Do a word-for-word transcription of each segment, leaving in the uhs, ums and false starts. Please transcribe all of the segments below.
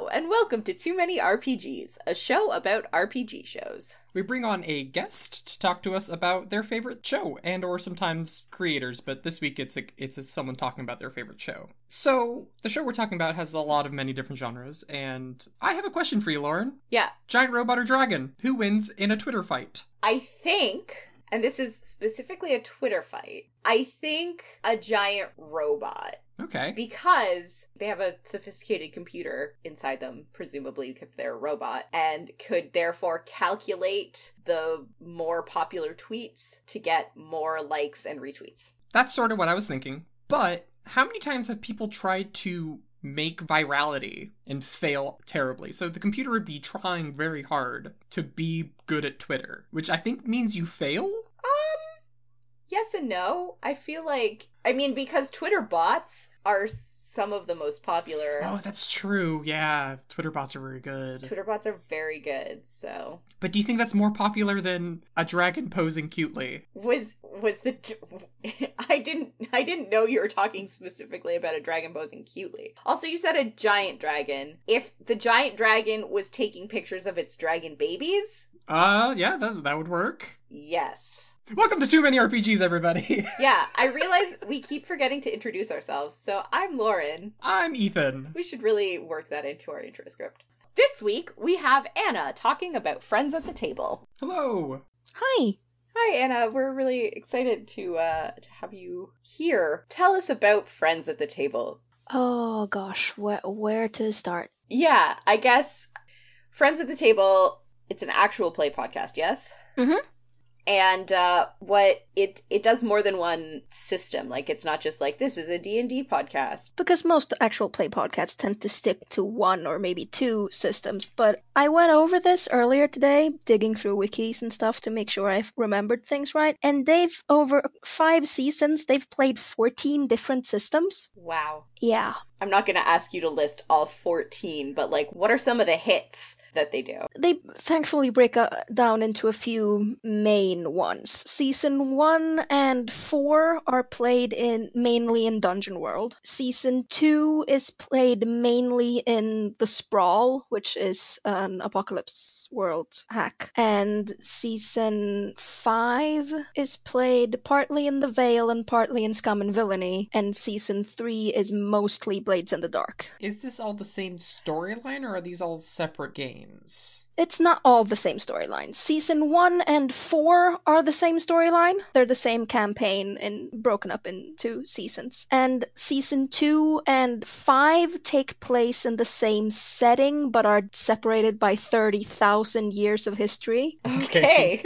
and welcome to Too Many R P Gs, a show about R P G shows. We bring on a guest to talk to us about their favorite show, and or sometimes creators, but this week it's a, it's a, someone talking about their favorite show. So, the show we're talking about has a lot of many different genres, and I have a question for you, Lauren. Yeah. Giant robot or dragon? Who wins in a Twitter fight? I think, and this is specifically a Twitter fight, I think a giant robot. Okay. Because they have a sophisticated computer inside them, presumably if they're a robot, and could therefore calculate the more popular tweets to get more likes and retweets. That's sort of what I was thinking. But how many times have people tried to make virality and fail terribly? So the computer would be trying very hard to be good at Twitter, which I think means you fail? Um, yes and no. I feel like, I mean, because Twitter bots are some of the most popular. Oh, that's true. Yeah, Twitter bots are very good. Twitter bots are very good, so. But do you think that's more popular than a dragon posing cutely? Was was the I didn't I didn't know you were talking specifically about a dragon posing cutely. Also, you said a giant dragon. If the giant dragon was taking pictures of its dragon babies, uh, yeah, that that would work. Yes. Welcome to Too Many R P Gs, everybody. Yeah, I realize we keep forgetting to introduce ourselves. So I'm Lauren. I'm Ethan. We should really work that into our intro script. This week, we have Anna talking about Friends at the Table. Hello. Hi. Hi, Anna. We're really excited to uh, to have you here. Tell us about Friends at the Table. Oh gosh, where where to start? Yeah, I guess Friends at the Table, it's an actual play podcast, yes? Mm-hmm. And uh, what it it does more than one system. Like, it's not just like, this is a D and D podcast. Because most actual play podcasts tend to stick to one or maybe two systems. But I went over this earlier today, digging through wikis and stuff to make sure I've remembered things right. And they've, over five seasons, they've played fourteen different systems. Wow. Yeah. I'm not going to ask you to list all fourteen, but, like, what are some of the hits that they do? They thankfully break uh, down into a few main ones. Season one and four are played in mainly in Dungeon World. Season two is played mainly in The Sprawl, which is an Apocalypse World hack. And season five is played partly in The Vale and partly in Scum and Villainy. And season three is mostly Blades in the Dark. Is this all the same storyline, or are these all separate games? It's not all the same storyline. Season one and four are the same storyline. They're the same campaign and broken up into seasons. And season two and five take place in the same setting, but are separated by thirty thousand years of history. Okay.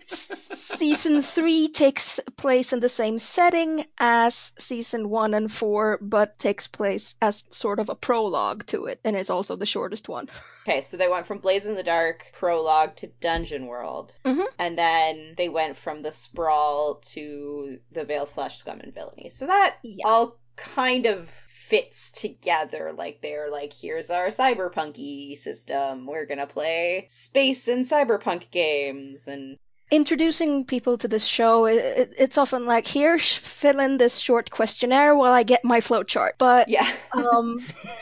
Season three takes place in the same setting as season one and four, but takes place as sort of a prologue to it, and is also the shortest one. Okay, so they went from Blaze in the Dark prologue to Dungeon World, mm-hmm. and then they went from the Sprawl to the Vale slash Scum and Villainy. So that yeah. all kind of fits together. Like, they're like, here's our cyberpunk-y system. We're gonna play space and cyberpunk games, and introducing people to this show, it, it's often like, here, sh- fill in this short questionnaire while I get my flowchart. But yeah. um,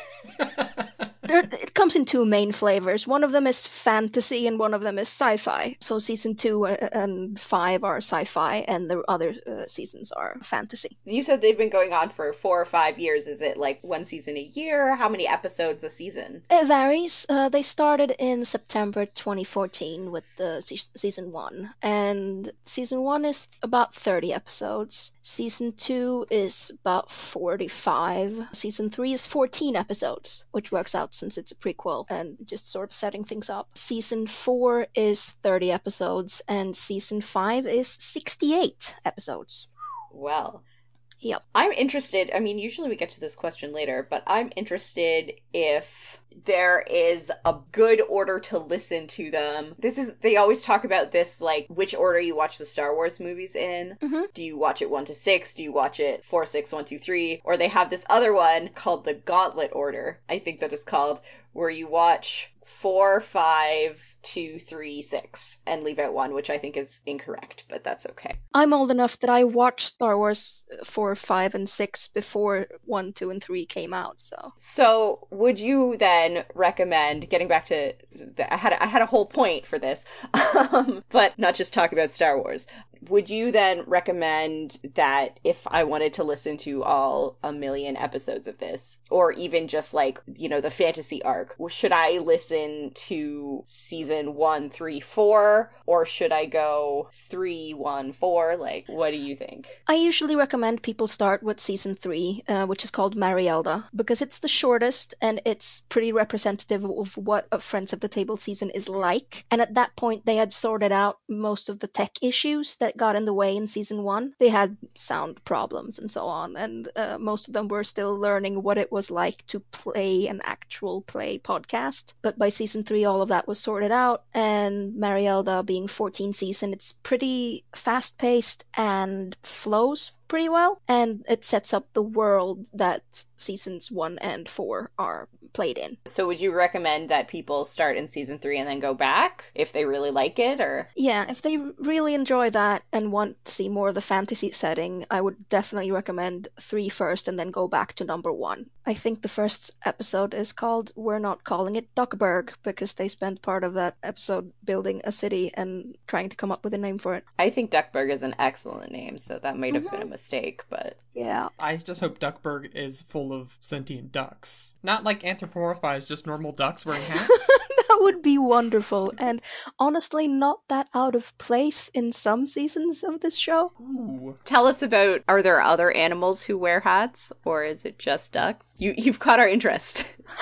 there, it comes in two main flavors. One of them is fantasy and one of them is sci-fi. So season two and five are sci-fi and the other uh, seasons are fantasy. You said they've been going on for four or five years. Is it like one season a year? How many episodes a season? It varies. Uh, they started in September twenty fourteen with the se- season one. And season one is about thirty episodes. Season two is about forty-five. Season three is fourteen episodes, which works out since it's a prequel and just sort of setting things up. Season four is thirty episodes, and season five is sixty-eight episodes. Well, yep. I'm interested, I mean, usually we get to this question later, but I'm interested if there is a good order to listen to them. This is, they always talk about this, like, which order you watch the Star Wars movies in. Mm-hmm. Do you watch it one to six? Do you watch it four, six, one, two, three? Or they have this other one called the Gauntlet order, I think that is called, where you watch four, five, two, three, six, and leave out one, which I think is incorrect, but that's okay. I'm old enough that I watched Star Wars four, five, and six before one, two, and three came out, so. So, would you then recommend, getting back to, the, I had I had a whole point for this, um, but not just talk about Star Wars. Would you then recommend that if I wanted to listen to all a million episodes of this, or even just like, you know, the fantasy arc, should I listen to season one, three, four, or should I go three, one, four? Like, what do you think? I usually recommend people start with season three, uh, which is called Marielda, because it's the shortest and it's pretty representative of what a Friends of the Table season is like. And at that point, they had sorted out most of the tech issues that got in the way in season one. They had sound problems and so on, and uh, most of them were still learning what it was like to play an actual play podcast. But by season three, all of that was sorted out, and Marielda being fourteen season, it's pretty fast-paced and flows pretty well, and it sets up the world that seasons one and four are played in. So would you recommend that people start in season three and then go back if they really like it, or? Yeah, if they really enjoy that and want to see more of the fantasy setting, I would definitely recommend three first and then go back to number one. I think the first episode is called We're Not Calling It Duckburg, because they spent part of that episode building a city and trying to come up with a name for it. I think Duckburg is an excellent name, so that might have Mhm. been a mistake, but... Yeah. I just hope Duckburg is full of sentient ducks. Not like anthropomorphized, just normal ducks wearing hats. That would be wonderful, and honestly not that out of place in some seasons of this show. Ooh. Tell us about, are there other animals who wear hats, or is it just ducks? You, you've caught our interest.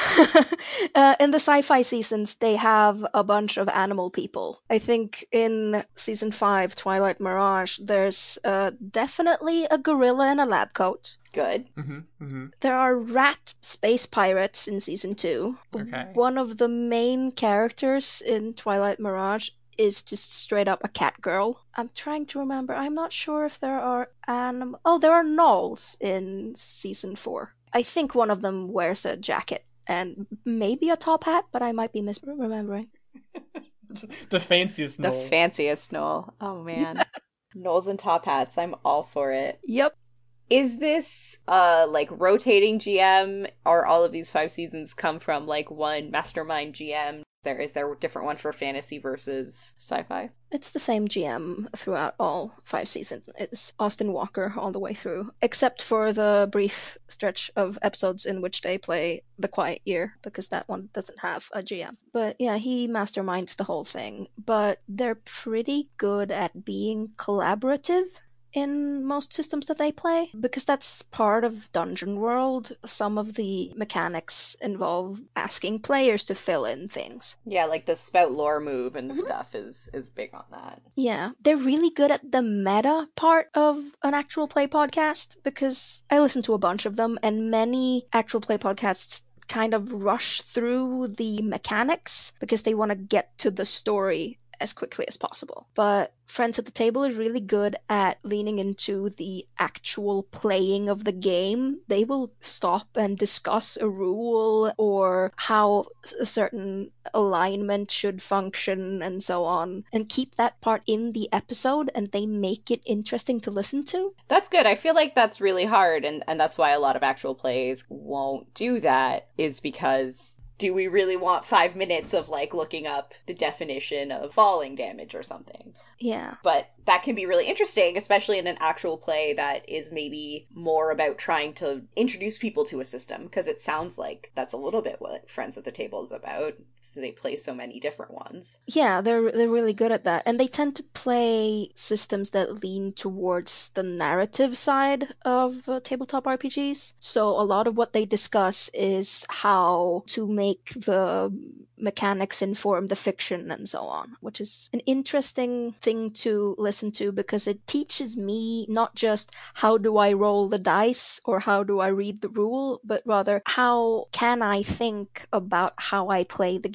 uh, in the sci-fi seasons, they have a bunch of animal people. I think in season five, Twilight Mirage, there's uh, definitely a gorilla in a lab coat. Good. Mm-hmm, mm-hmm. There are rat space pirates in season two. Okay. One of the main characters in Twilight Mirage is just straight up a cat girl. I'm trying to remember. I'm not sure if there are anim- Oh, there are gnolls in season four. I think one of them wears a jacket and maybe a top hat, but I might be misremembering. The fanciest The knoll. fanciest Knoll. Oh, man. Knolls and top hats. I'm all for it. Yep. Is this, uh, like, rotating G M? Or all of these five seasons come from, like, one mastermind G M? There is there a different one for fantasy versus sci-fi? It's the same G M throughout all five seasons. It's Austin Walker all the way through, except for the brief stretch of episodes in which they play The Quiet Year, because that one doesn't have a G M. But yeah, he masterminds the whole thing. But they're pretty good at being collaborative in most systems that they play, because that's part of Dungeon World. Some of the mechanics involve asking players to fill in things. Yeah, like the spout lore move and Mhm. stuff is is big on that. Yeah, they're really good at the meta part of an actual play podcast, because I listen to a bunch of them, and many actual play podcasts kind of rush through the mechanics because they want to get to the story as quickly as possible. But Friends at the Table is really good at leaning into the actual playing of the game. They will stop and discuss a rule or how a certain alignment should function and so on, and keep that part in the episode, and they make it interesting to listen to. That's good. I feel like that's really hard, and, and that's why a lot of actual plays won't do that, is because do we really want five minutes of, like, looking up the definition of falling damage or something? Yeah. But that can be really interesting, especially in an actual play that is maybe more about trying to introduce people to a system, because it sounds like that's a little bit what Friends at the Table is about. So they play so many different ones. Yeah, they're they're really good at that. And they tend to play systems that lean towards the narrative side of uh, tabletop R P Gs. So a lot of what they discuss is how to make the mechanics inform the fiction and so on, which is an interesting thing to listen to, because it teaches me not just how do I roll the dice or how do I read the rule, but rather how can I think about how I play the game.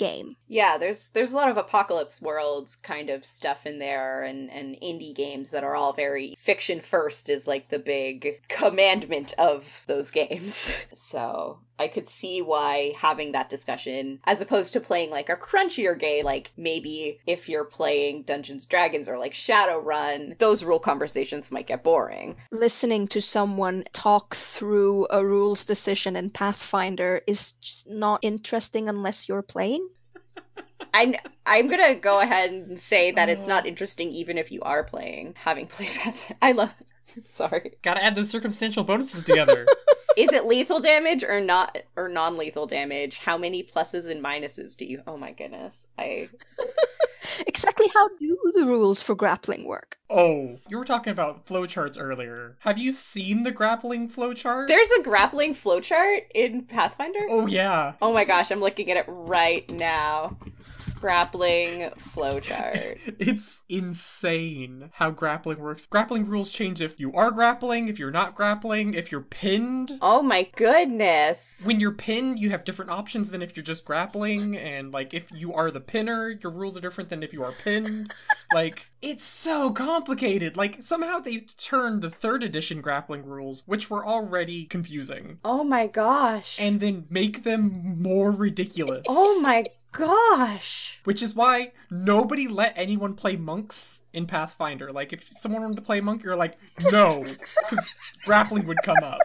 Yeah, there's there's a lot of Apocalypse Worlds kind of stuff in there, and, and indie games that are all very fiction first is like the big commandment of those games. So I could see why having that discussion, as opposed to playing like a crunchier game, like maybe if you're playing Dungeons and Dragons or like Shadowrun, those rule conversations might get boring. Listening to someone talk through a rules decision in Pathfinder is just not interesting unless you're playing. I'm, I'm gonna go ahead and say that it's not interesting even if you are playing, having played Pathfinder. I love... Sorry. Gotta add those circumstantial bonuses together. Is it lethal damage or not, or non-lethal damage? How many pluses and minuses do you... Oh my goodness. I... Exactly how do the rules for grappling work? Oh, you were talking about flowcharts earlier. Have you seen the grappling flowchart? There's a grappling flowchart in Pathfinder? Oh, yeah. Oh my gosh, I'm looking at it right now. Grappling flowchart. It's insane how grappling works. Grappling rules change if you are grappling, if you're not grappling, if you're pinned. Oh my goodness. When you're pinned, you have different options than if you're just grappling, and like if you are the pinner, your rules are different than if you are pinned. Like, it's so complicated. Like, somehow they've turned the third edition grappling rules, which were already confusing. Oh my gosh. And then make them more ridiculous. Oh my gosh. Which is why nobody let anyone play monks in Pathfinder. Like, if someone wanted to play monk, you're like, no, because grappling would come up.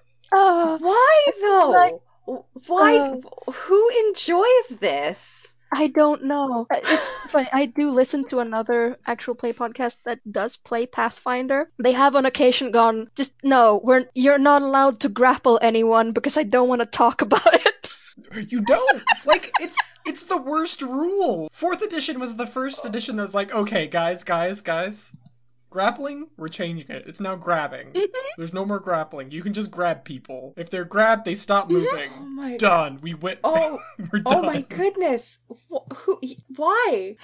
Uh, Why though? Like, why? uh, Who enjoys this? I don't know. It's funny. I do listen to another actual play podcast that does play Pathfinder. They have on occasion gone, just no, we're you're not allowed to grapple anyone because I don't want to talk about it. You don't. Like, it's it's the worst rule. Fourth edition was the first edition that was like, okay, guys, guys, guys. Grappling, we're changing it. It's now grabbing. Mm-hmm. There's no more grappling. You can just grab people. If they're grabbed, they stop moving. Oh my Done. We went. Oh, We're done. oh my goodness. Wh- who? Why?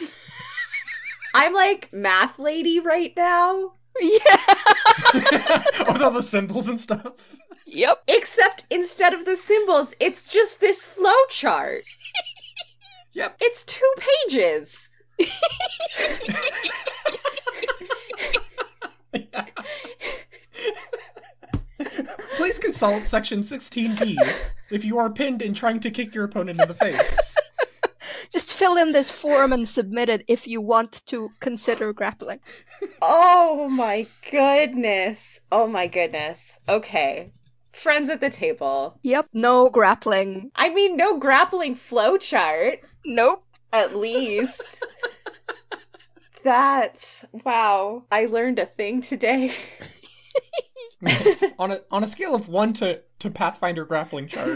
I'm like math lady right now. Yeah. With all the symbols and stuff. Yep. Except instead of the symbols, it's just this flow chart. Yep. It's two pages. Yeah. Please consult section sixteen B if you are pinned and trying to kick your opponent in the face. Just fill in this form and submit it if you want to consider grappling. Oh my goodness. Oh my goodness. Okay. Friends at the table. Yep. No grappling. I mean, no grappling flow chart, Nope. at least. That's... Wow. I learned a thing today. on a on a scale of one to, to Pathfinder grappling chart.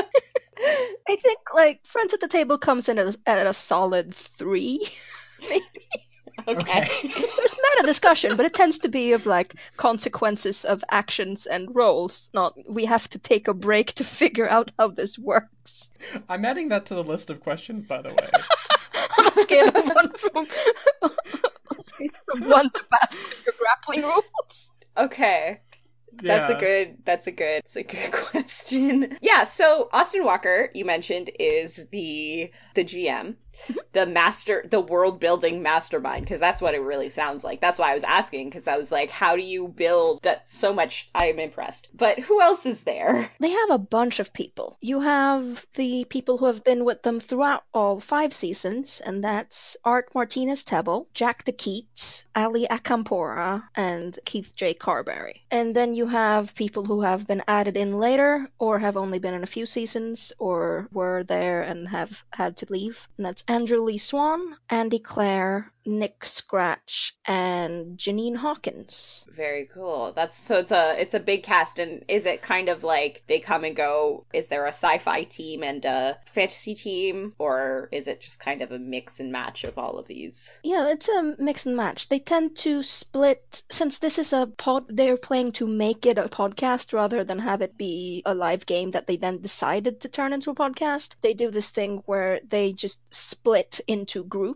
I think, like, Friends at the Table comes in at a, at a solid three, maybe. Okay. Okay. There's meta discussion, but it tends to be of, like, consequences of actions and roles, not we have to take a break to figure out how this works. I'm adding that to the list of questions, by the way. On a scale of one from, on a scale from one to Pathfinder grappling rules. Okay. That's Yeah. a good, that's a good, that's a good question. Yeah, so Austin Walker, you mentioned, is the, the G M, the master, the world building mastermind, because that's what it really sounds like. That's why I was asking, because I was like, how do you build that so much? I'm impressed. But who else is there? They have a bunch of people. You have the people who have been with them throughout all five seasons, and that's Art Martinez-Tebble, Jack DeKeat, Ali Akampora, and Keith J. Carberry. And then you have people who have been added in later, or have only been in a few seasons, or were there and have had to leave. And that's Andrew Lee Swan, Andy Clare, Nick Scratch, and Janine Hawkins. Very cool. That's so it's a it's a big cast, and is it kind of like they come and go? Is there a sci-fi team and a fantasy team, or is it just kind of a mix and match of all of these? Yeah, it's a mix and match. They tend to split, since this is a pod, they're playing to make it a podcast rather than have it be a live game that they then decided to turn into a podcast. They do this thing where they just split into groups.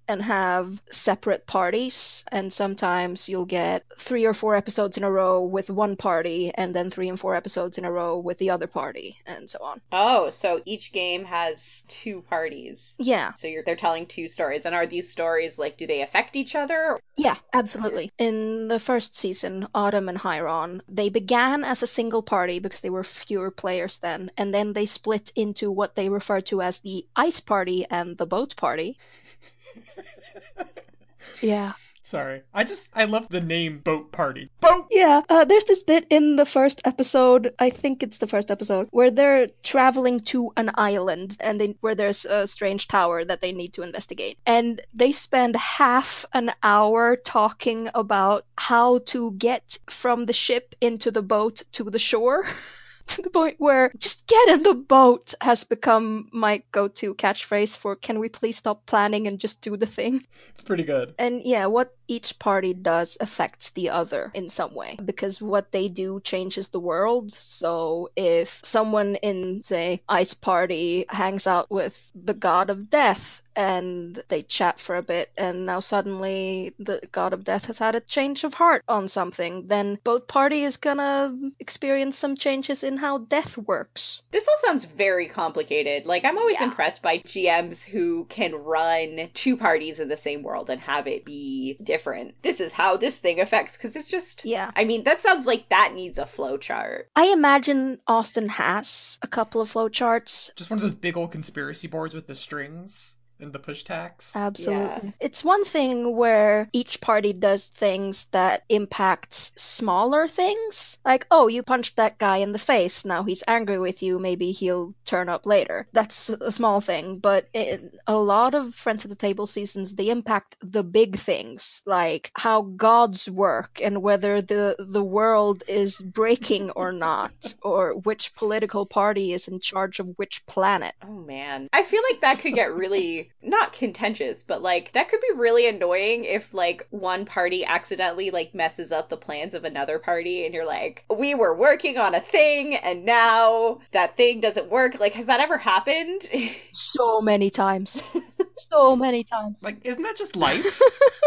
and have separate parties. And sometimes you'll get three or four episodes in a row with one party, and then three and four episodes in a row with the other party, and so on. Oh, so each game has two parties. Yeah. So you're they're telling two stories. And are these stories, like, do they affect each other? Yeah, absolutely. In the first season, Autumn and Hyron, they began as a single party because there were fewer players then, and then they split into what they refer to as the Ice Party and the Boat Party. Yeah. Sorry. I just, I love the name Boat Party. Boat! Yeah, uh, there's this bit in the first episode, I think it's the first episode, where they're traveling to an island and they, where there's a strange tower that they need to investigate. And they spend half an hour talking about how to get from the ship into the boat to the shore. To the point where just get in the boat has become my go-to catchphrase for can we please stop planning and just do the thing. It's pretty good. And yeah, what each party does affects the other in some way, because what they do changes the world. So if someone in, say, Ice Party hangs out with the god of death, and they chat for a bit, and now suddenly the god of death has had a change of heart on something, then both party is gonna experience some changes in how death works. This all sounds very complicated. Like, I'm always Yeah. impressed by G Ms who can run two parties in the same world and have it be different. This is how this thing affects, because it's just... Yeah. I mean, that sounds like that needs a flowchart. I imagine Austin has a couple of flowcharts. Just one of those big old conspiracy boards with the strings and the push tacks. Absolutely. Yeah. It's one thing where each party does things that impacts smaller things. Like, oh, you punched that guy in the face, now he's angry with you, maybe he'll turn up later. That's a small thing, but in a lot of Friends at the Table seasons, they impact the big things, like how gods work and whether the, the world is breaking or not, or which political party is in charge of which planet. Oh, man. I feel like that could get really... not contentious, but like that could be really annoying if like one party accidentally like messes up the plans of another party and you're like, we were working on a thing and now that thing doesn't work. Like, has that ever happened? So many times. So many times. Like, isn't that just life?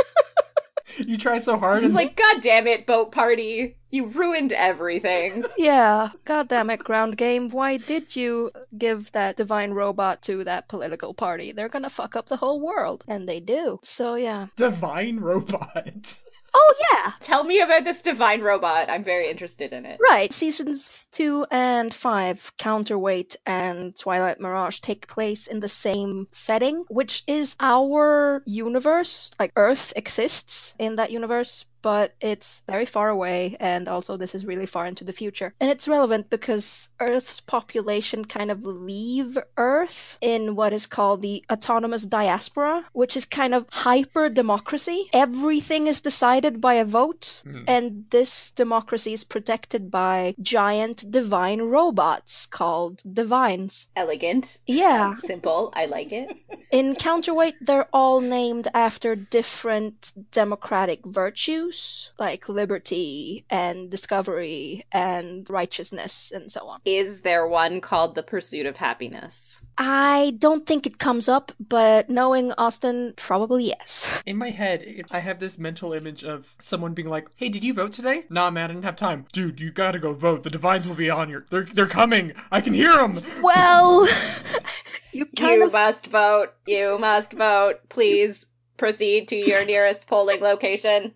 You try so hard. Just and like, God damn it, boat party. You ruined everything. Yeah, goddamn it, Ground Game. Why did you give that divine robot to that political party? They're gonna fuck up the whole world. And they do. So yeah. Divine robot. Oh yeah! Tell me about this divine robot. I'm very interested in it. Right. Seasons two and five, Counterweight and Twilight Mirage, take place in the same setting, which is our universe. Like, Earth exists in that universe, but it's very far away, and also this is really far into the future. And it's relevant because Earth's population kind of leave Earth in what is called the autonomous diaspora, which is kind of hyper-democracy. Everything is decided by a vote, mm. and this democracy is protected by giant divine robots called divines. Elegant. Yeah. Simple. I like it. In Counterweight, they're all named after different democratic virtues, like liberty and discovery and righteousness and so on. Is there one called The Pursuit of Happiness? I don't think it comes up, but knowing Austin, probably yes. In my head, it, I have this mental image of someone being like, hey, did you vote today? Nah, man, I didn't have time. Dude, you gotta go vote. The divines will be on your... They're, they're coming. I can hear them. Well, you kind You of... must vote. You must vote. Please proceed to your nearest polling location.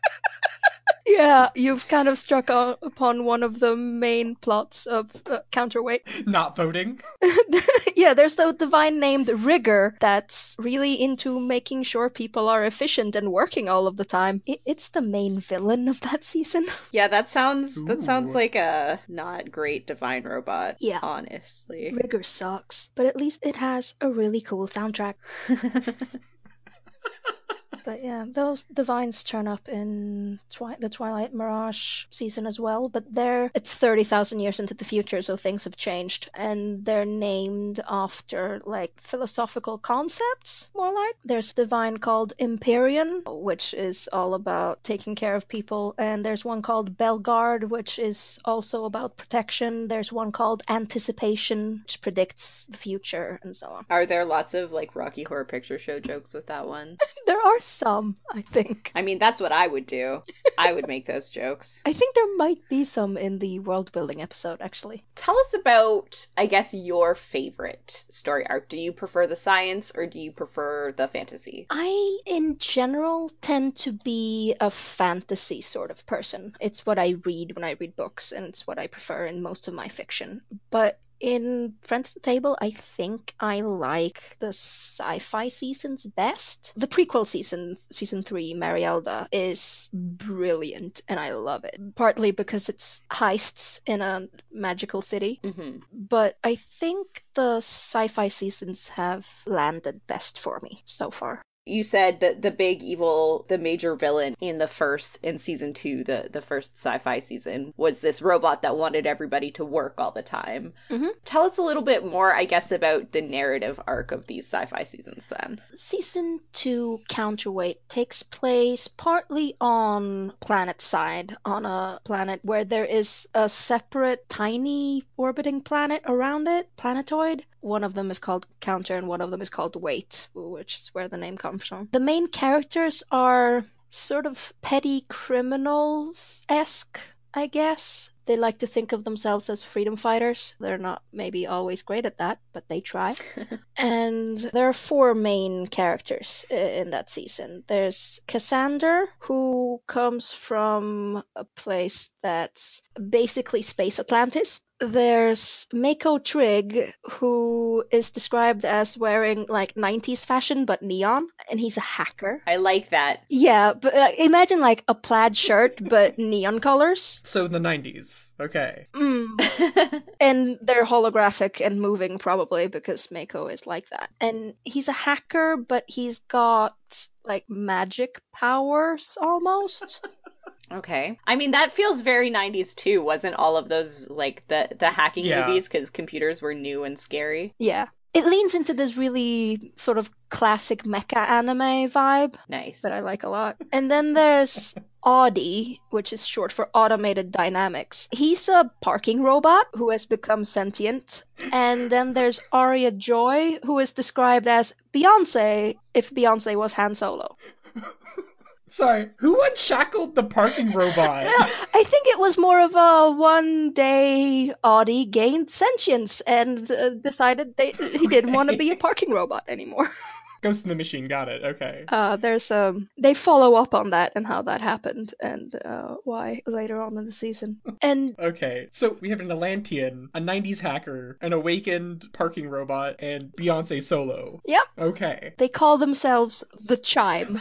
Yeah, you've kind of struck on, upon one of the main plots of uh, Counterweight. Not voting. Yeah, there's the divine named Rigger that's really into making sure people are efficient and working all of the time. It, it's the main villain of that season. Yeah, that sounds Ooh. that sounds like a not great divine robot. Yeah. Honestly. Rigger sucks, but at least it has a really cool soundtrack. But yeah, those divines turn up in Twi- the Twilight Mirage season as well, but they're it's thirty thousand years into the future, so things have changed, and they're named after like philosophical concepts, more like. There's a divine called Empyrean, which is all about taking care of people, and there's one called Belgard, which is also about protection. There's one called Anticipation, which predicts the future, and so on. Are there lots of like Rocky Horror Picture Show jokes with that one? There are some, I think. I mean, that's what I would do. I would make those jokes. I think there might be some in the world building episode, actually. Tell us about, I guess, your favorite story arc. Do you prefer the science or do you prefer the fantasy? I, in general, tend to be a fantasy sort of person. It's what I read when I read books, and it's what I prefer in most of my fiction. But in Friends at the Table, I think I like the sci-fi seasons best. The prequel season, season three, Marielda, is brilliant, and I love it. Partly because it's heists in a magical city, Mm-hmm. but I think the sci-fi seasons have landed best for me so far. You said that the big evil, the major villain in the first, in season two, the, the first sci-fi season, was this robot that wanted everybody to work all the time. Mm-hmm. Tell us a little bit more, I guess, about the narrative arc of these sci-fi seasons then. Season two, Counterweight, takes place partly on planet side, on a planet where there is a separate tiny orbiting planet around it, planetoid. One of them is called Counter and one of them is called Weight, which is where the name comes from. The main characters are sort of petty criminals-esque, I guess. They like to think of themselves as freedom fighters. They're not maybe always great at that, but they try. And there are four main characters in that season. There's Cassander, who comes from a place that's basically Space Atlantis. There's Mako Trigg, who is described as wearing like nineties fashion but neon, and he's a hacker. I like that. Yeah, but uh, imagine like a plaid shirt but neon colors. So the nineties. Okay. Mm. And they're holographic and moving probably because Mako is like that. And he's a hacker, but he's got like magic powers almost. Okay. I mean, that feels very nineties too, wasn't all of those, like, the, the hacking Yeah. movies, because computers were new and scary? Yeah. It leans into this really sort of classic mecha anime vibe Nice. that I like a lot. And then there's Audi, which is short for Automated Dynamics. He's a parking robot who has become sentient. And then there's Aria Joy, who is described as Beyonce if Beyonce was Han Solo. Sorry, who unshackled the parking robot? I think it was more of a one day Audi gained sentience and uh, decided they, he didn't want to be a parking robot anymore. Ghost in the Machine, got it, okay. Uh, there's um, they follow up on that and how that happened and uh, why later on in the season. And Okay, so we have an Atlantean, a nineties hacker, an awakened parking robot, and Beyonce Solo. Yep. Okay. they call themselves the Chime.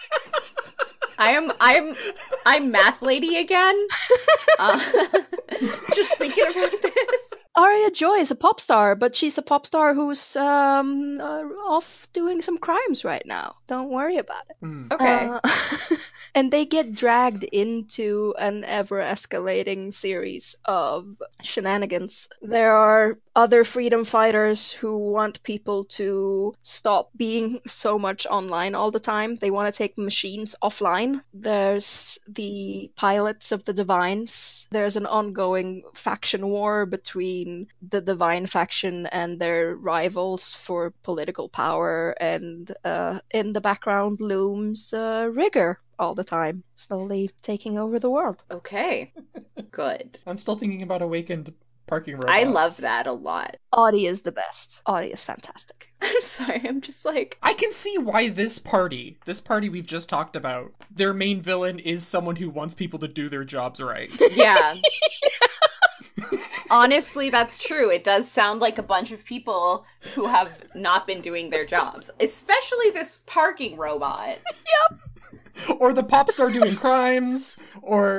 I am, I'm, I'm Math Lady again. Uh, just thinking about this. Aria Joy is a pop star, but she's a pop star who's um, uh, off doing some crimes right now. Don't worry about it. Mm. Okay. Uh, and they get dragged into an ever-escalating series of shenanigans. There are other freedom fighters who want people to stop being so much online all the time. They want to take machines offline. There's the pilots of the Divines. There's an ongoing faction war between the Divine faction and their rivals for political power, and uh, in the background looms uh, Rigger all the time, slowly taking over the world. Okay. Good. I'm still thinking about awakened parking robots. I love that a lot. Audie is the best. Audie is fantastic. I'm sorry, I'm just like... I can see why this party, this party we've just talked about, their main villain is someone who wants people to do their jobs right. Yeah. Honestly, that's true. It does sound like a bunch of people who have not been doing their jobs. Especially this parking robot. Or the pop star doing crimes, or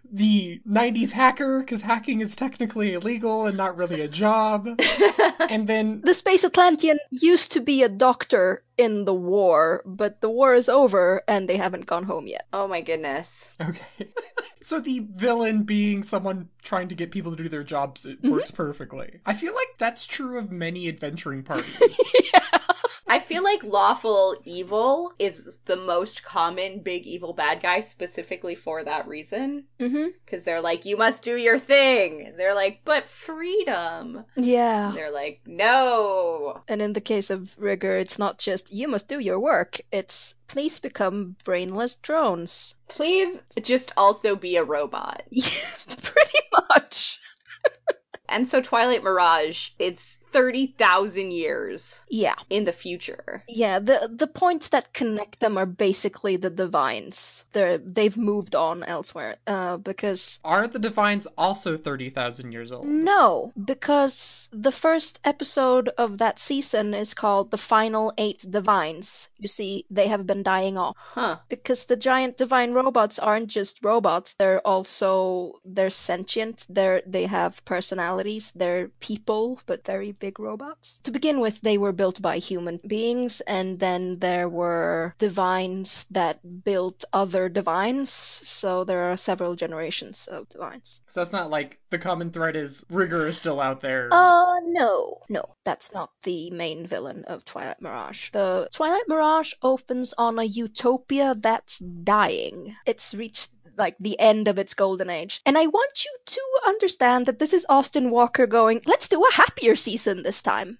the nineties hacker, because hacking is technically illegal and not really a job. And then The Space Atlantean used to be a doctor in the war, but the war is over and they haven't gone home yet. Oh my goodness. okay. So the villain being someone trying to get people to do their jobs, it Mhm. works perfectly. I feel like that's true of many adventuring parties. I feel like lawful evil is the most common big evil bad guy specifically for that reason. Mm-hmm. Because they're like, you must do your thing. They're like, but freedom. Yeah. And they're like, no. And in the case of Rigger, it's not just, you must do your work. It's, please become brainless drones. Please just also be a robot. Pretty much. And so Twilight Mirage, it's thirty thousand years Yeah. in the future. Yeah, the the points that connect them are basically the Divines. They're they've moved on elsewhere. Uh, because Are the Divines also thirty thousand years old? no, because the first episode of that season is called The Final Eight Divines. You see, they have been dying off. Huh. Because the giant divine robots aren't just robots, they're also they're sentient, they're they have personalities, they're people, but very big robots. To begin with, they were built by human beings, and then there were divines that built other divines, so there are several generations of divines. So that's not like the common thread is Rigger is still out there. Uh, no. No, that's not the main villain of Twilight Mirage. The Twilight Mirage opens on a utopia that's dying. It's reached like the end of its golden age. And I want you to understand that this is Austin Walker going, let's do a happier season this time.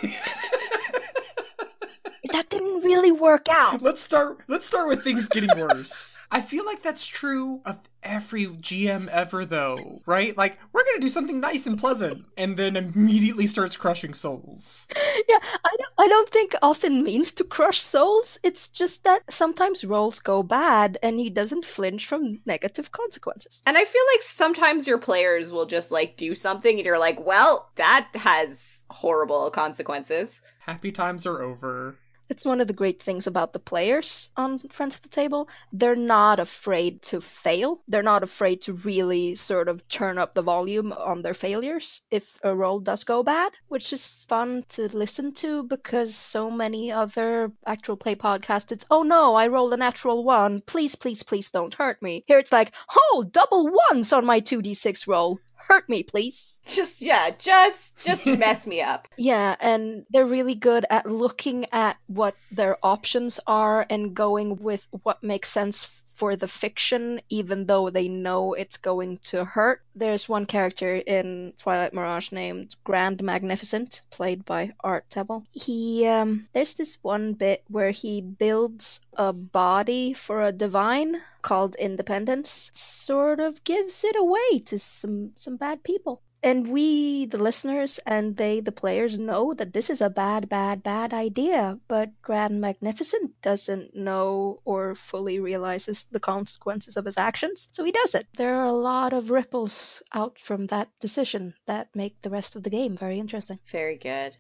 That didn't really work out. Let's start let's start with things getting worse. I feel like that's true of every G M ever though, right? Like, we're gonna do something nice and pleasant, and then immediately starts crushing souls. Yeah, I don't, I don't think Austin means to crush souls. It's just that sometimes roles go bad and he doesn't flinch from negative consequences. And I feel like sometimes your players will just like do something and you're like, well, that has horrible consequences. Happy times are over. It's one of the great things about the players on Friends at the Table. They're not afraid to fail. They're not afraid to really sort of turn up the volume on their failures if a role does go bad, which is fun to listen to because so many other actual play podcasts, it's, oh no, I rolled a natural one. Please, please, please don't hurt me. Here it's like, oh, double ones on my two d six roll. Hurt me, please. Just, yeah, just, just mess me up. Yeah, and they're really good at looking at what their options are and going with what makes sense for the fiction, even though they know it's going to hurt. There's one character in Twilight Mirage named Grand Magnificent, played by Art Tebble. He, um, there's this one bit where he builds a body for a divine called Independence, sort of gives it away to some, some bad people. And we, the listeners, and they, the players, know that this is a bad, bad, bad idea. But Grand Magnificent doesn't know or fully realizes the consequences of his actions, so he does it. There are a lot of ripples out from that decision that make the rest of the game very interesting. Very good.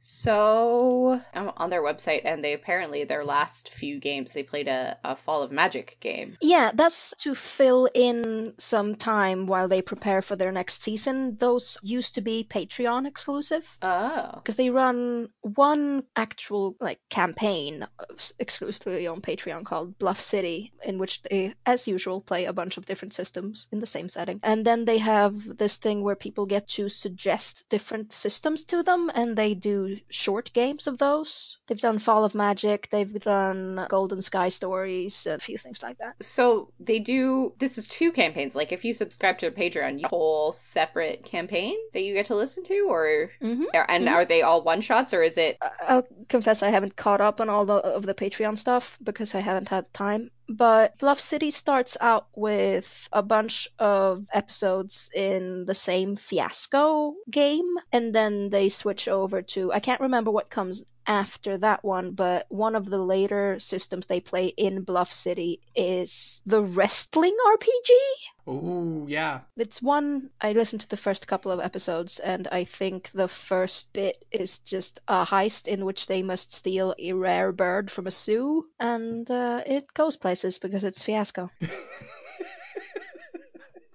So, I'm on their website, and they apparently, their last few games, they played a, a Fall of Magic game. Yeah, that's to fill in some time while they prepare for their next season. Those used to be Patreon exclusive. Oh. Because they run one actual like campaign exclusively on Patreon called Bluff City, in which they, as usual, play a bunch of different systems in the same setting. And then they have this thing where people get to suggest different systems to them, and they do short games of those. They've done Fall of Magic, they've done Golden Sky Stories, a few things like that. So they do, this is two campaigns. Like if you subscribe to Patreon, you have a whole separate campaign that you get to listen to, or Mm-hmm. and Mhm. are they all one shots, or is it? I'll confess I haven't caught up on all the, of the Patreon stuff because I haven't had time. But Bluff City starts out with a bunch of episodes in the same Fiasco game, and then they switch over to, I can't remember what comes after that one, but one of the later systems they play in Bluff City is the Wrestling R P G. Ooh, yeah. It's one, I listened to the first couple of episodes, and I think the first bit is just a heist in which they must steal a rare bird from a zoo, and uh, it goes places because it's Fiasco.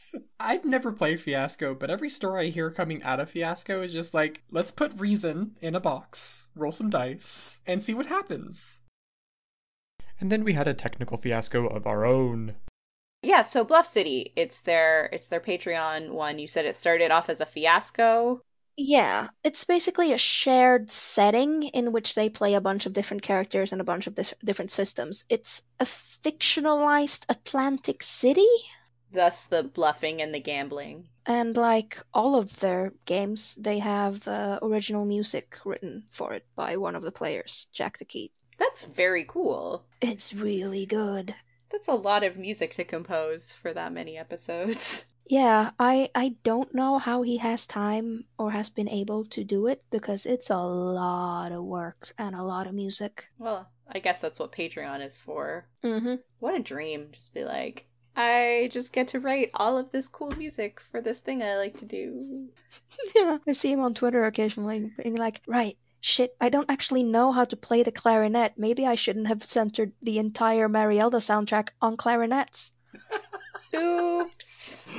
I've never played Fiasco, but every story I hear coming out of Fiasco is just like, let's put Reason in a box, roll some dice, and see what happens. And then we had a technical fiasco of our own. Yeah, so Bluff City, it's their it's their Patreon one. You said it started off as a fiasco. Yeah, it's basically a shared setting in which they play a bunch of different characters and a bunch of dis- different systems. It's a fictionalized Atlantic City, Thus the bluffing and the gambling. and like all of their games, they have uh, original music written for it by one of the players, Jack the Key. That's very cool. It's really good. That's a lot of music to compose for that many episodes. Yeah, I I don't know how he has time or has been able to do it because it's a lot of work and a lot of music. Well, I guess that's what Patreon is for. Mm-hmm. What a dream. Just be like, I just get to write all of this cool music for this thing I like to do. Yeah, I see him on Twitter occasionally being like, right, shit, I don't actually know how to play the clarinet. Maybe I shouldn't have centered the entire Marielda soundtrack on clarinets. Oops.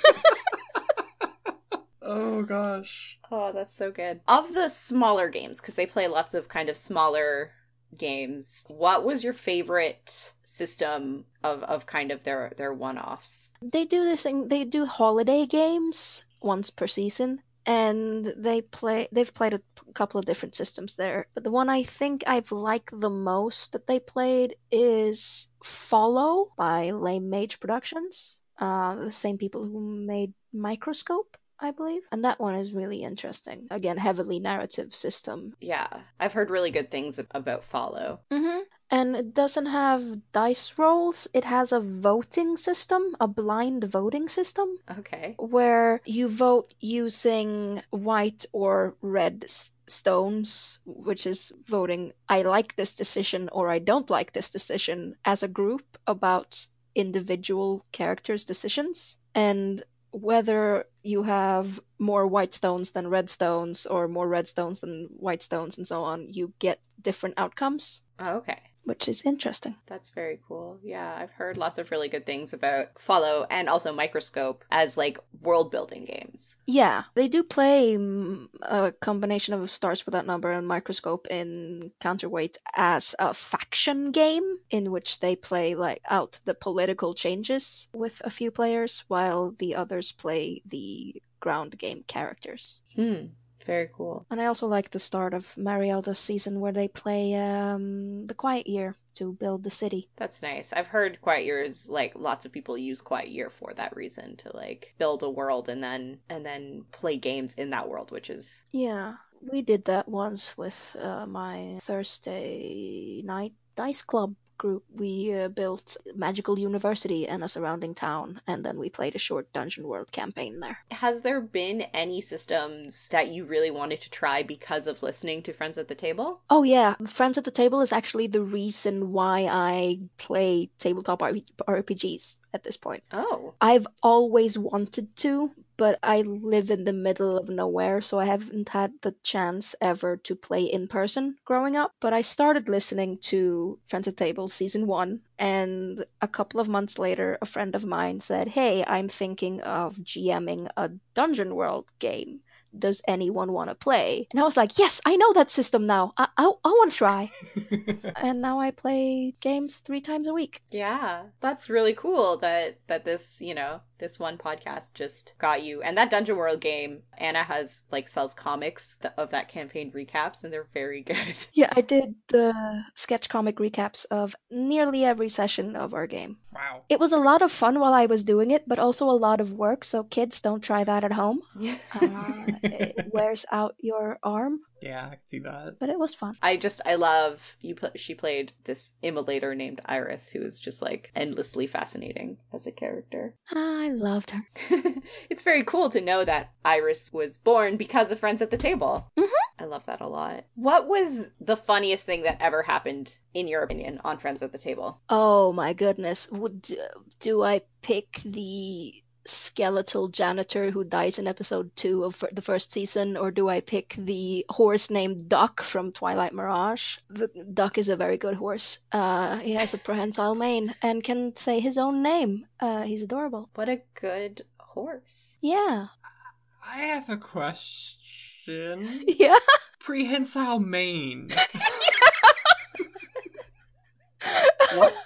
Oh gosh. Oh, that's so good. Of the smaller games, because they play lots of kind of smaller games, what was your favorite system of, of kind of their, their one-offs? They do this thing, they do holiday games once per season. And they play. They've played a couple of different systems there, but the one I think I've liked the most that they played is Follow by Lame Mage Productions. Uh, the same people who made Microscope, I believe, and that one is really interesting. Again, heavily narrative system. Yeah, I've heard really good things about Follow. Mm-hmm. And it doesn't have dice rolls. It has a voting system, a blind voting system. Okay. Where you vote using white or red s- stones, which is voting I like this decision or I don't like this decision as a group about individual characters' decisions. And whether you have more white stones than red stones or more red stones than white stones and so on, you get different outcomes. Oh, okay. Which is interesting. That's very cool. Yeah, I've heard lots of really good things about Follow and also Microscope as like world building games. Yeah, they do play mm, a combination of Stars Without Number and Microscope in Counterweight as a faction game in which they play like out the political changes with a few players while the others play the ground game characters. Hmm. Very cool. And I also like the start of Marielda's season where they play um, the Quiet Year to build the city. That's nice. I've heard Quiet Year is like lots of people use Quiet Year for that reason, to like build a world and then and then play games in that world, which is Yeah, we did that once with uh, my Thursday night dice club group. We uh, built Magical University and a surrounding town, and then we played a short Dungeon World campaign there. Has there been any systems that you really wanted to try because of listening to Friends at the Table? Oh yeah, Friends at the Table is actually the reason why I play tabletop R P Gs at this point. Oh. I've always wanted to, but I live in the middle of nowhere, so I haven't had the chance ever to play in person growing up. But I started listening to Friends at the Table season one, and a couple of months later, a friend of mine said, "Hey, I'm thinking of GMing a Dungeon World game. Does anyone want to play?" And I was like, yes, I know that system now. I I, I want to try. And now I play games three times a week. Yeah, that's really cool that that this, you know, this one podcast just got you. And that Dungeon World game, Anna has like sells comics th- of that campaign recaps, and they're very good. Yeah, I did the sketch comic recaps of nearly every session of our game. Wow. It was a lot of fun while I was doing it, but also a lot of work, so kids, don't try that at home. Uh, it wears out your arm, Yeah, I can see that. but it was fun. I just I love you. Put she played this immolator named Iris, who is just like endlessly fascinating as a character. I loved her. It's very cool to know that Iris was born because of Friends at the Table. Mhm. I love that a lot. What was the funniest thing that ever happened, in your opinion, on Friends at the Table? Oh my goodness. Would do I pick the skeletal janitor who dies in episode two of the first season, or do I pick the horse named Duck from Twilight Mirage? The Duck is a very good horse. Uh, he has a prehensile mane and can say his own name. Uh, he's adorable. What a good horse. Yeah. I have a question. Yeah. Prehensile mane. What?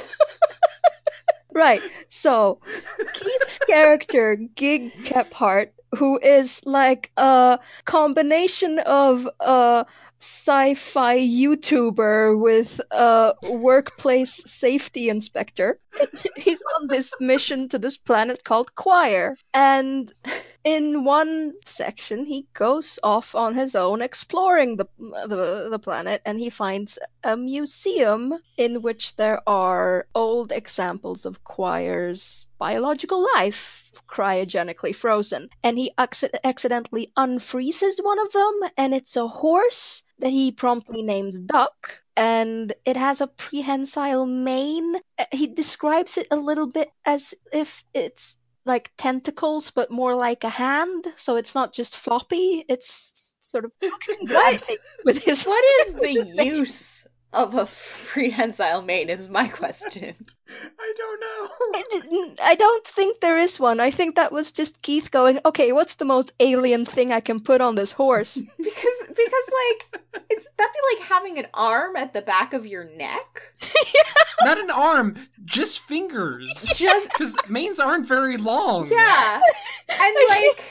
Right. So, Keith's character, Gig Kephart, who is like a combination of a sci-fi YouTuber with a workplace safety inspector. He's on this mission to this planet called Choir. And in one section, he goes off on his own exploring the, the the planet, and he finds a museum in which there are old examples of Choir's biological life cryogenically frozen. And he acc- accidentally unfreezes one of them, and it's a horse that he promptly names Duck. And it has a prehensile mane. Uh, He describes it a little bit as if it's like tentacles, but more like a hand. So it's not just floppy. It's sort of What? graphic with his. What is the use of a prehensile mane is my question. I don't know. I didn't- I don't think there is one. I think that was just Keith going, okay, what's the most alien thing I can put on this horse? Because because like it's that'd be like having an arm at the back of your neck. Not an arm, just fingers. Just Because manes aren't very long. yeah. And like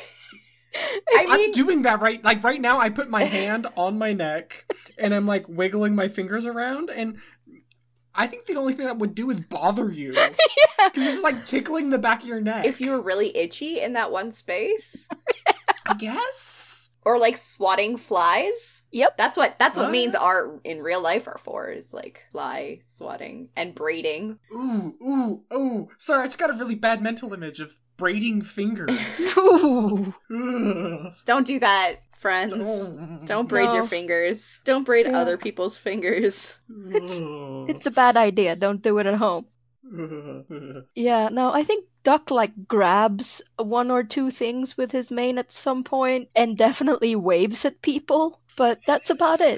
I I'm mean doing that right. Like right now, I put my hand on my neck and I'm like wiggling my fingers around, and I think the only thing that would do is bother you. Yeah. Because you're just like tickling the back of your neck. if you were really itchy in that one space. I guess. Or like swatting flies. Yep. That's what that's what What? means are in real life are for, is like fly swatting and braiding. Ooh, ooh, ooh. Sorry, I just got a really bad mental image of braiding fingers. Ooh. Ugh. Don't do that, friends. Don't. Don't braid No. your fingers. Don't braid Yeah. other people's fingers. Ugh. It's a bad idea. Don't do it at home. Ugh. Yeah, no, I think Duck like grabs one or two things with his mane at some point and definitely waves at people, but that's about it.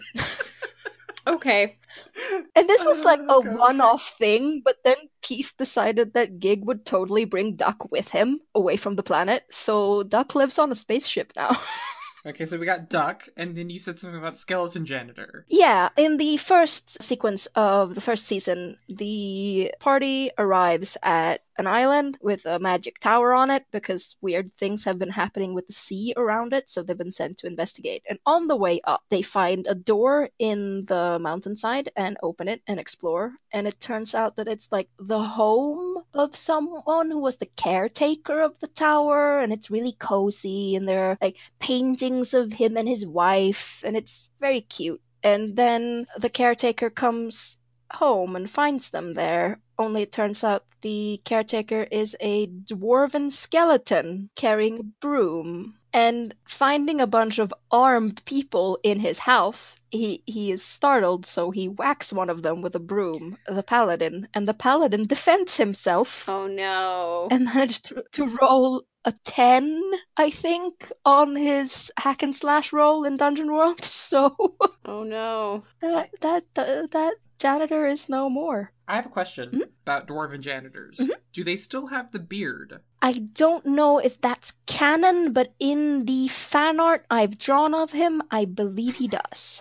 Okay. And this was like a Okay, okay. one-off thing, but then Keith decided that Gig would totally bring Duck with him away from the planet, so Duck lives on a spaceship now. Okay, so we got Duck, and then you said something about Skeleton Janitor. Yeah, in the first sequence of the first season, the party arrives at an island with a magic tower on it because weird things have been happening with the sea around it, so they've been sent to investigate. And on the way up, they find a door in the mountainside and open it and explore. And it turns out that it's like the home of someone who was the caretaker of the tower, and it's really cozy, and there are like paintings of him and his wife, and it's very cute. And then the caretaker comes home and finds them there. Only it turns out the caretaker is a dwarven skeleton carrying a broom. And finding a bunch of armed people in his house, he, he is startled, so he whacks one of them with a broom, the paladin. And the paladin defends himself Oh no. and managed to, to roll a ten, I think, on his hack and slash roll in Dungeon World. So Oh no. that that that, that janitor is no more. I have a question Mhm. about dwarven janitors. Mhm. Do they still have the beard? I don't know if that's canon, but in the fan art I've drawn of him, I believe he does.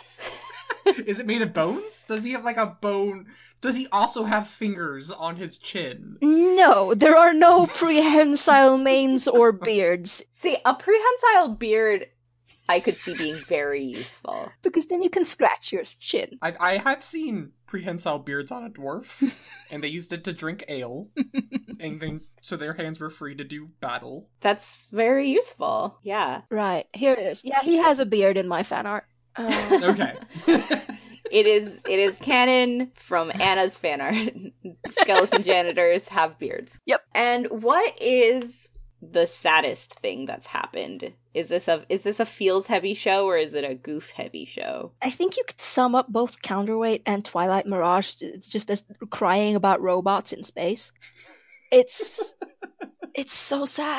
Is it made of bones? Does he have like a bone? Does he also have fingers on his chin? No, there are no prehensile manes or beards, See, a prehensile beard I could see being very useful. because then you can scratch your chin. I I have seen prehensile beards on a dwarf, and they used it to drink ale, and then so their hands were free to do battle. That's very useful. Yeah. Right, here it is. Yeah, he has a beard in my fan art. Uh, Okay. It is it is canon from Anna's fan art. Skeleton janitors have beards. Yep. And what is the saddest thing that's happened? Is this a is this a feels heavy show, or is it a goof heavy show? I think you could sum up both Counterweight and Twilight Mirage t- just as crying about robots in space. It's it's so sad.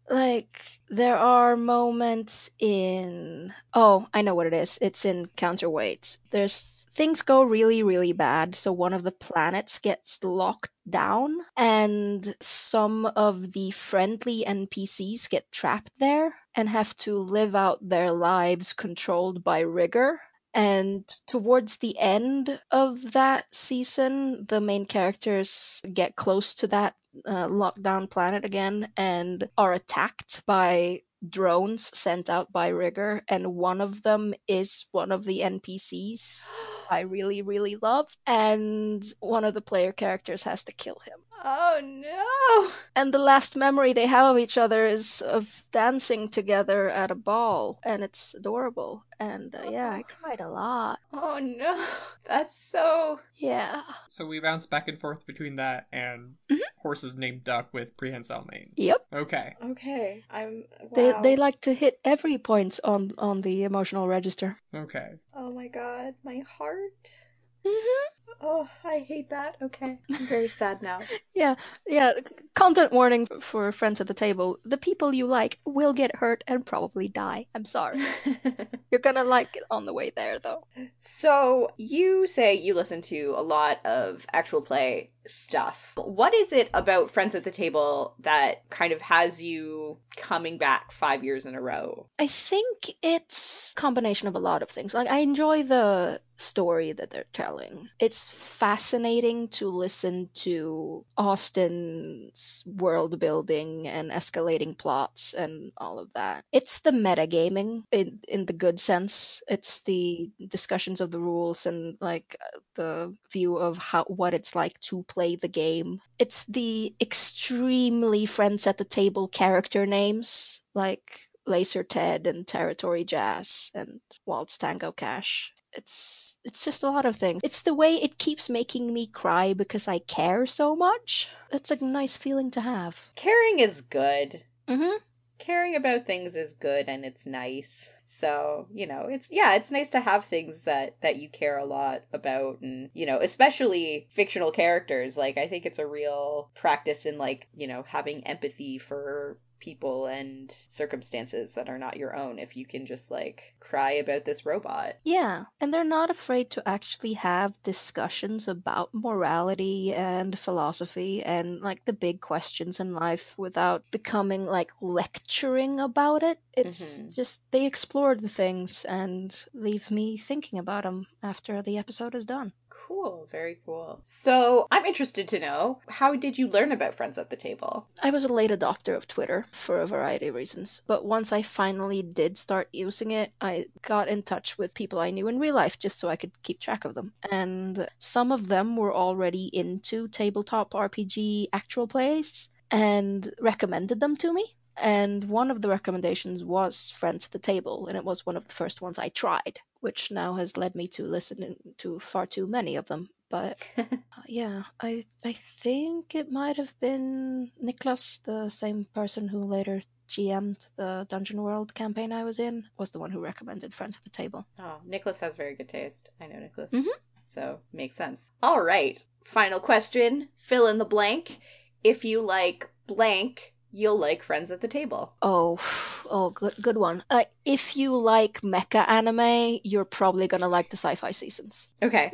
Like, there are moments in. Oh, I know what it is. It's in Counterweight. There's. Things go really, really bad, so one of the planets gets locked down, and some of the friendly N P Cs get trapped there and have to live out their lives controlled by rigor. And towards the end of that season, the main characters get close to that uh, lockdown planet again and are attacked by drones sent out by Rigor, and one of them is one of the N P Cs I really, really love, and one of the player characters has to kill him. Oh no! And the last memory they have of each other is of dancing together at a ball, and it's adorable. And uh, yeah, I cried a lot. Oh no! That's so... Yeah. So we bounce back and forth between that and Mhm. horses named Duck with prehensile manes. Yep. Okay. Okay, I'm... Wow. They they like to hit every point on on the emotional register. Okay. Oh my god, my heart. Mm-hmm. Oh, I hate that. Okay. I'm very sad now. Yeah, yeah. Content warning for friends at the table. The people you like will get hurt and probably die. I'm sorry. You're gonna like it on the way there, though. So, you say you listen to a lot of actual play stuff. What is it about Friends at the Table that kind of has you coming back five years in a row? I think it's a combination of a lot of things. Like, I enjoy the story that they're telling. It's fascinating to listen to Austin's world building and escalating plots and all of that. It's the metagaming in in the good sense. It's the discussions of the rules and like the view of how what it's like to play the game. It's the extremely friends at the table character names like Laser Ted and Territory Jazz and Waltz Tango Cash. It's it's just a lot of things. It's the way it keeps making me cry because I care so much. That's a nice feeling to have. Caring is good. Mm-hmm. Caring about things is good and it's nice. So, you know, it's yeah, it's nice to have things that that you care a lot about, and, you know, especially fictional characters. Like, I think it's a real practice in, like, you know, having empathy for people and circumstances that are not your own if you can just like cry about this robot. Yeah, and they're not afraid to actually have discussions about morality and philosophy and like the big questions in life without becoming like lecturing about it. It's Mhm. just they explore the things and leave me thinking about them after the episode is done. Cool, very cool. So, I'm interested to know, how did you learn about Friends at the Table? I was a late adopter of Twitter for a variety of reasons, but once I finally did start using it, I got in touch with people I knew in real life just so I could keep track of them. And some of them were already into tabletop R P G actual plays and recommended them to me. And one of the recommendations was Friends at the Table, and it was one of the first ones I tried, which now has led me to listen to far too many of them. But uh, yeah, I I think it might have been Niklas, the same person who later G M'd the Dungeon World campaign I was in, was the one who recommended Friends at the Table. Oh, Nicholas has very good taste. I know Nicholas. Mhm. So, makes sense. All right. Final question. Fill in the blank. If you like blank, you'll like Friends at the Table. Oh, oh, good, good one. Uh, if you like mecha anime, you're probably gonna like the sci-fi seasons. Okay.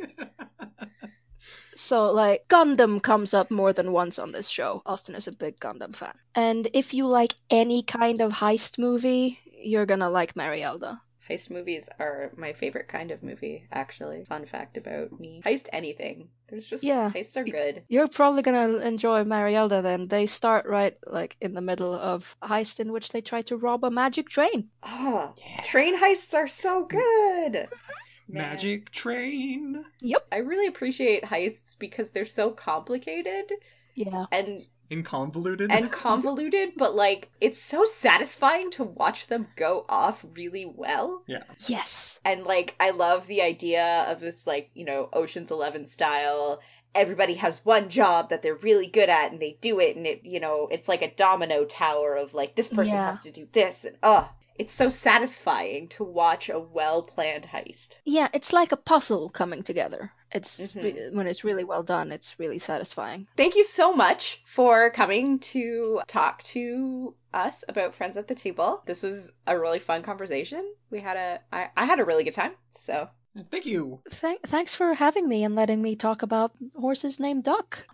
So, like, Gundam comes up more than once on this show. Austin is a big Gundam fan. And if you like any kind of heist movie, you're gonna like Marielda. Heist movies are my favorite kind of movie, actually. Fun fact about me. Heist anything. There's just, Yeah. heists are good. You're probably gonna enjoy Marielda then. They start right, like, in the middle of a heist in which they try to rob a magic train. Oh, Yeah. train heists are so good. Man. Magic train. Yep. I really appreciate heists because they're so complicated Yeah. and And convoluted. and convoluted, but like it's so satisfying to watch them go off really well. Yeah. Yes. And like I love the idea of this, like, you know, Ocean's Eleven style. Everybody has one job that they're really good at and they do it, and it, you know, it's like a domino tower of like this person Yeah. has to do this, and oh, it's so satisfying to watch a well-planned heist. Yeah, it's like a puzzle coming together. It's Mhm. re- when it's really well done, it's really satisfying. Thank you so much for coming to talk to us about Friends at the Table. This was a really fun conversation. We had a, I, I had a really good time. So Thank you. Thank- thanks for having me and letting me talk about horses named Duck.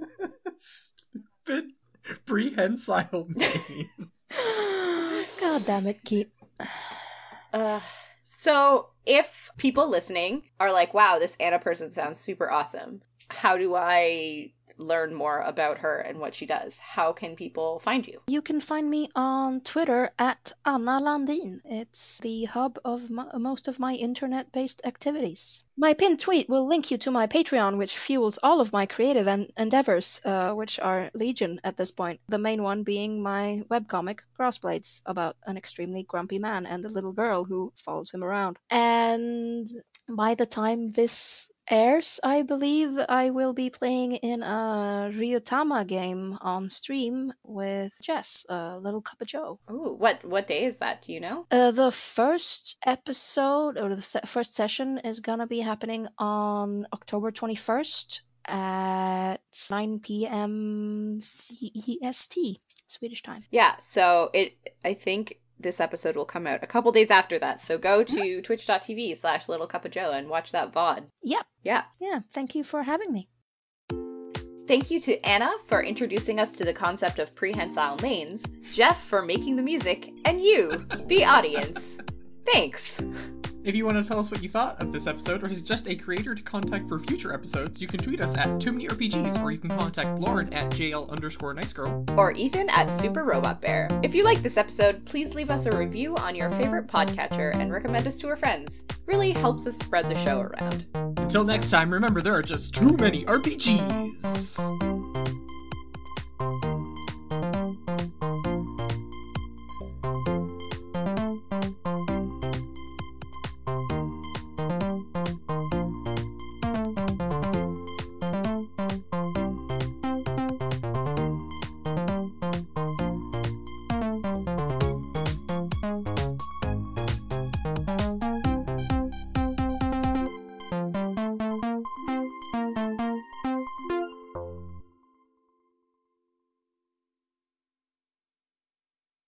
Stupid prehensile name. God damn it, Keith. Uh, so if people listening are like, wow, this Anna person sounds super awesome, how do I learn more about her and what she does? How can people find you? You can find me on Twitter at Anna Landin. It's the hub of my, most of my internet-based activities. My pinned tweet will link you to my Patreon, which fuels all of my creative en- endeavors, uh, which are legion at this point. The main one being my webcomic, Crossblades, about an extremely grumpy man and a little girl who follows him around. And by the time this airs, I believe I will be playing in a Ryutama game on stream with Jess, a little cup of joe. Ooh, what what day is that? Do you know? Uh, the first episode, or the se- first session, is gonna be happening on October twenty-first at nine p.m. C E S T, Swedish time. Yeah, so it I think this episode will come out a couple days after that. So go to twitch.tv slash little cup of joe and watch that V O D. Yep. Yeah. Yeah, thank you for having me. Thank you to Anna for introducing us to the concept of prehensile manes, Jeff for making the music, and you, the audience. Thanks. If you want to tell us what you thought of this episode or suggest a creator to contact for future episodes, you can tweet us at Too Many R P Gs, or you can contact Lauren at JL underscore nice girl. Or Ethan at Super Robot Bear. If you like this episode, please leave us a review on your favorite podcatcher and recommend us to your friends. Really helps us spread the show around. Until next time, remember there are just too many R P Gs!